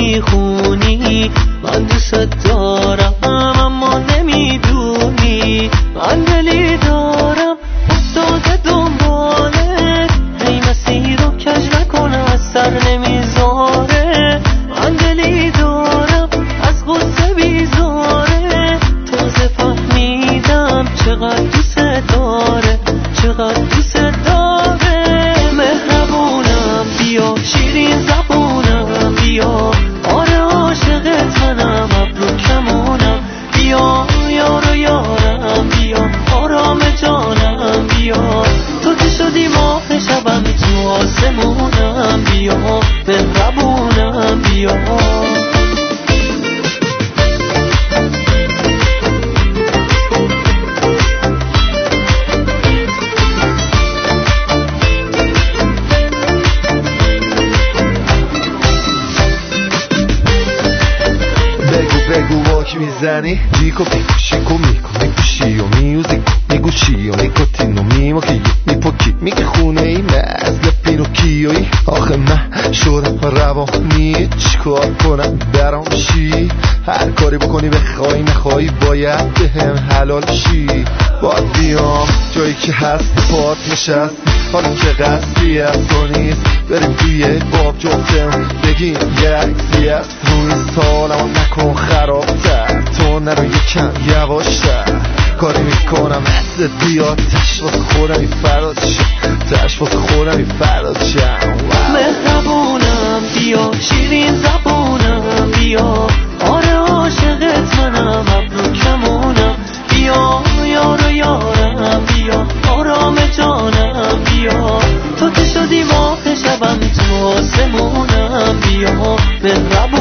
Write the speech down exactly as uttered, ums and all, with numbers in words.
میخونی من دوست دارم اما نمیدونی من دلی دارم افتاده دنبالت هی مسیر رو کج نکنم از سر نمیذاره من دلی دارم از غصه بیزاره تازه فهمیدم چقدر دوست داره چقدر دوست داره مهربونم بیا شیرین زبونم بیا آره عاشقت منم ابرو کمونم بیا یارو یارم بیا آرام جانم بیا تو که شدی ماه شبم تو آسمونم بیا مهربونم بیا بگو واک میزنی جیکو پیکو شیکو میکو میکوشی و میوزیکو میگوشی و نیکوتین و میموکی میپوکی میگه خونه ای مثل پینوکیوی آخه من شدم روانی چیکار کنم برام شی هر کاری بکنی بخوای نخوای باید به هم حلال شی باید بیام جایی که هست پات نشست حالا که قصدی از تو نیست بریم توی باب جفتم بگیم یک زیاد روی سالمو نکن خرابتر تو نرو یکم یواشتر کاری میکنم حست بیاد تش واسه خودم فراد شم تش واسه خودم فراد شم مهربونم بیا شیرین زبونم بیا آره عاشقت منم ابرو کمونم بیا یارو یارم بیا آرام جانم بیا تو که شدی ماه شبم تو آسمونم بیا مهربونم